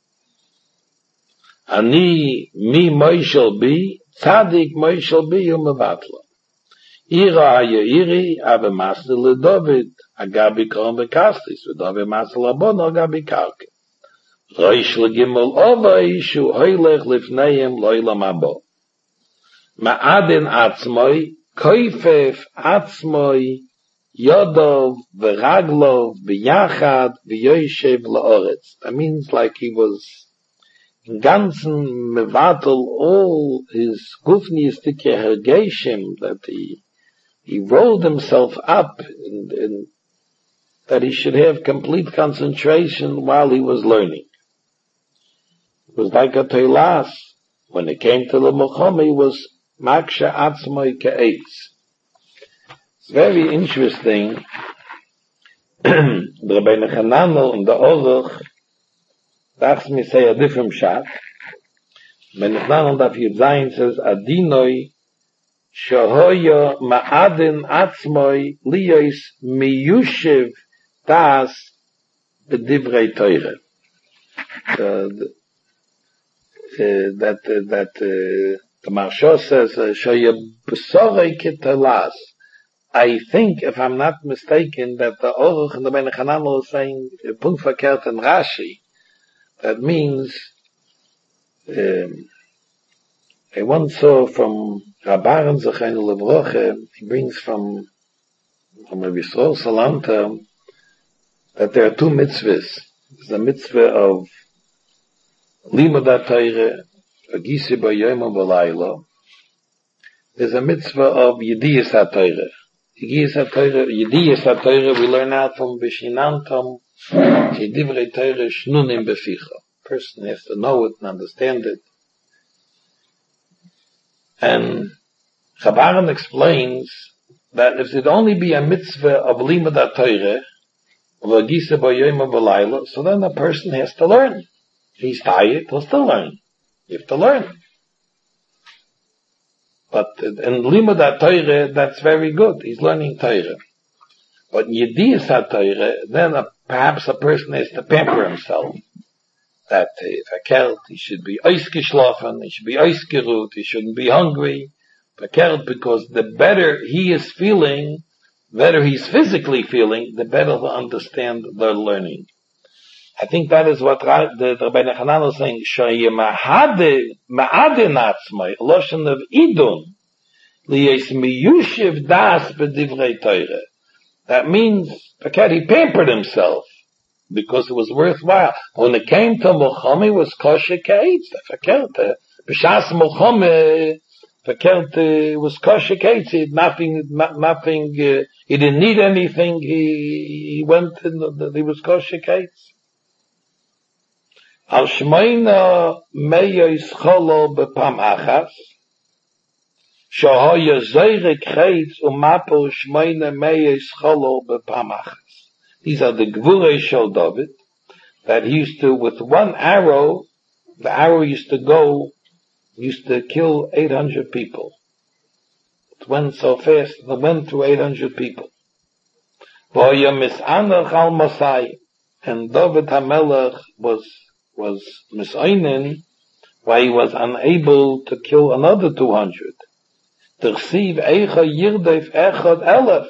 Ani mi moishel bi, tzadik moishel bi umevatla. Ira haya iri, ave masel le David, agabi korim v'kastis, v'David masel abono agabi karke. Roish legimel ovai, shu hoylech lifneim loilam abo. Ma'adin atzmoi, koifef atzmoi, Yodov, v'raglov, v'yachad, v'yoyshev la'oretz. That means like he was in ganzen mevatel all his gufniistic hergeshim, that he, he rolled himself up in, in, that he should have complete concentration while he was learning. It was like a teilas. When it came to the Mulchama, he was maksha atzmoi ke'etz. It's very interesting. The Rabbeinu Hananel and the Oruch, that's me say a different shot. Rabbeinu Hananel Daf Yud Zayin says, Adinoi shahoya ma'adin atzmoi liyos miyushiv das b'divrei Torah. That, that, uh, the Maharsha says, shoya b'sorei ketalas. I think, if I'm not mistaken, that the Oruch and the Rabbeinu Hananel is saying, Punkt verkehrt in Rashi. That means, um, I once saw from Rabbaran Zechaynu Levroche, he brings from, from Rabbi Yisrael Salanta, that there are two mitzvahs. There's a mitzvah of Limud HaTorah, Agisi B'Yom V'Layla. There's a mitzvah of Yediyas HaTorah. Yediyas HaTorah, Yediyas HaTorah, we learn out from B'Shinantam, Divrei Torah Shnunim B'Ficha. Person has to know it and understand it. And Chabaran explains that if it only be a mitzvah of Limud HaTorah, of Agisa B'Yom V'Layla, so then a person has to learn. If he's tired, he'll still learn. You have to learn. But in Limud HaTorah, that's very good. He's learning Torah. But in Yediyas HaTorah, then a, perhaps a person has to pamper himself. That uh, if a kelt, he should be ausgeschlafen, he should be ausgeruht, he shouldn't be hungry. A kelt, because the better he is feeling, better he's physically feeling, the better he'll understand the learning. I think that is what the, the Rabbi Hanan is saying, Shaya ma'ade, ma'ade natzmai, loshen of idun, liyes miyushiv das b'divrei Torah. That means, okay, he pampered himself, because it was worthwhile. When it came to Mulchama, it was kosher kaitz. The b'shas Mulchama, the was kosher kaitz. He had nothing, nothing, uh, he didn't need anything. He, he went in, the, he was kosher kaitz. Al shmeina meyos cholo b'pam achas, shohoya zeirek kaitz umapel shmeina meyos cholo b'pam achas. These are the Gvurei Shel David, that he used to, with one arrow, the arrow used to go, used to kill eight hundred people. It went so fast, it went through eight hundred people. And David HaMelech was, was misainin, why he was unable to kill another two hundred. Tersiv Eicha Yirdef Echad Elef.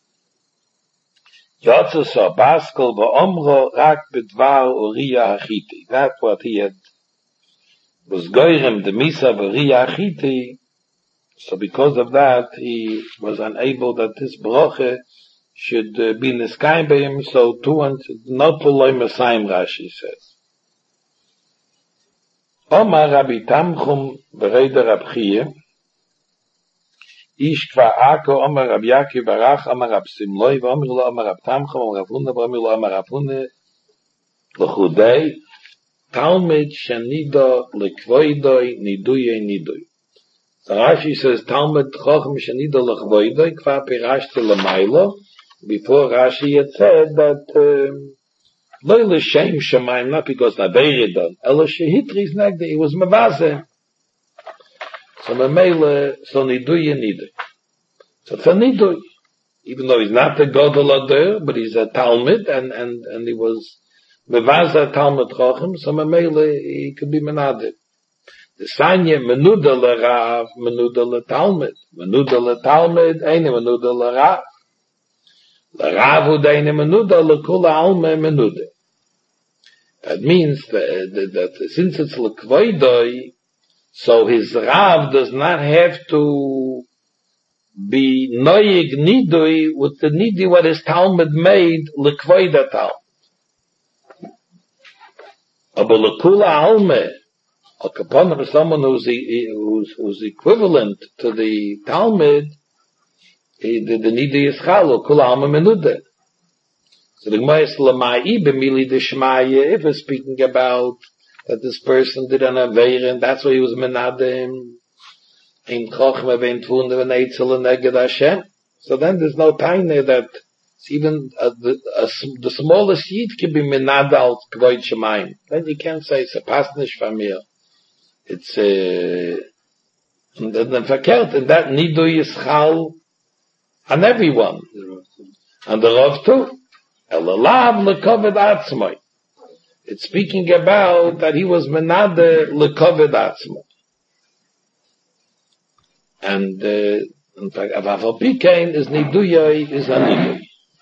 Yotzes Baskel v'omro rak b'dvar Uriah Hachiti. That's what he had, was goyrem the misa v'Uriah Hachiti. So because of that, he was unable that this broche should uh, be niskayim by him. So two hundred, not to loy Masayim, Rashi says. Omar Rabbi Tamchum b'reida Rab Chiya. Ish kva ako, Omar Rab Yaakov Barach, Omar Rab Simloi, Omar lo Omar Rab Tamchum, Omar Rab Huna, Omar lo Omar Rab Huna, l'chudei, Talmud shenido l'kvoidoi niduyei nidui. So Rashi says, Talmud chochem shenido l'kvoidoi, kva pirashti l'maylo, before Rashi had said that, um, lo l'shem shemayim, not because Nabeiri done, elo shehitris negde, he was mevazeh. So Mamela, so Niduya Nidui. So for Nidui, even though he's not a Godel Ader, but he's a Talmud, and, and, and he was Mevaza Talmud Chochem, so Mamela, he could be Menadeh. The Sanya, Menuda Le Rav, Menuda Le Talmud. Menuda Le Talmud, Eine Menuda Le Rav. Le Rav Ud Eine Menuda Le Kula Alme Menuda. That means that, that, that since it's Le Kvoidoi, so his Rav does not have to be noyig nidui with the nidui what his Talmud made l'kvoida Talmud. But l'kula alme, al kapon of someone who's, who's, who's equivalent to the Talmud, the, the nidui is chal, l'kula alme menude. So the Gemara is l'ma'i b'mili d'shmaya, if it's speaking about that this person did an aveir, and that's why he was menadem in chochma ben tvunder and eitzel and neged Hashem. So then there's no time there that even uh, the, uh, the smallest yid can be menad al kvoid shemayim. Then you can't say it's a pasnish famir. It's a, uh, and then verkehrt, and that nidu yischal on everyone. And the Rav too. Elalav lekoved atzmai. It's speaking about that he was menade lekoved atzmo. And, uh, in fact, Avafal Pikain is niduyai, is anidui.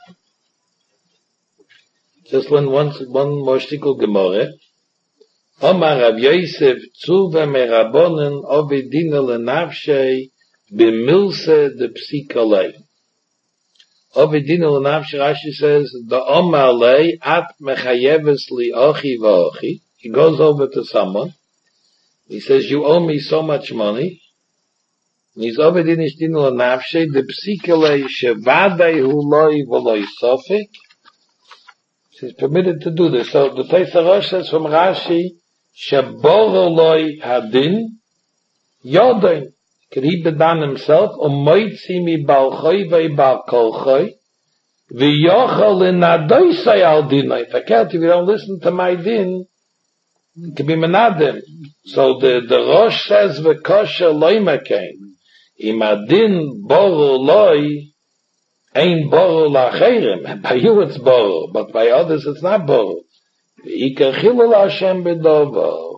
Just one, one, one more shtickle gemore. Omar Rav Yosef tzuva merabonen ovidina lenavshei b'milse de psikolei. Ovidinu l'nafshi, Rashi says, the omalei at mechayeves li ochi v'ochi. He goes over to someone. He says, you owe me so much money. He's ovidin ishtinu l'nafshi, the psikele shevadei hu loi v'loi sofik. He's permitted to do this. So the Teisa Rosh says from Rashi, sheboro loi hadin, yodain. Could he bedan himself? Umoitzi mi balchoi vei balkolchoi, v'yochel inadoisai al dinoi. If I can't, if you don't listen to my din, it can be menadim. So the, the Rosh says, v'kosher loi mekain. Im adin boro loi, ein boro lacherim. By you it's boro, but by others it's not boro. V'ikar chilul Hashem b'dovo.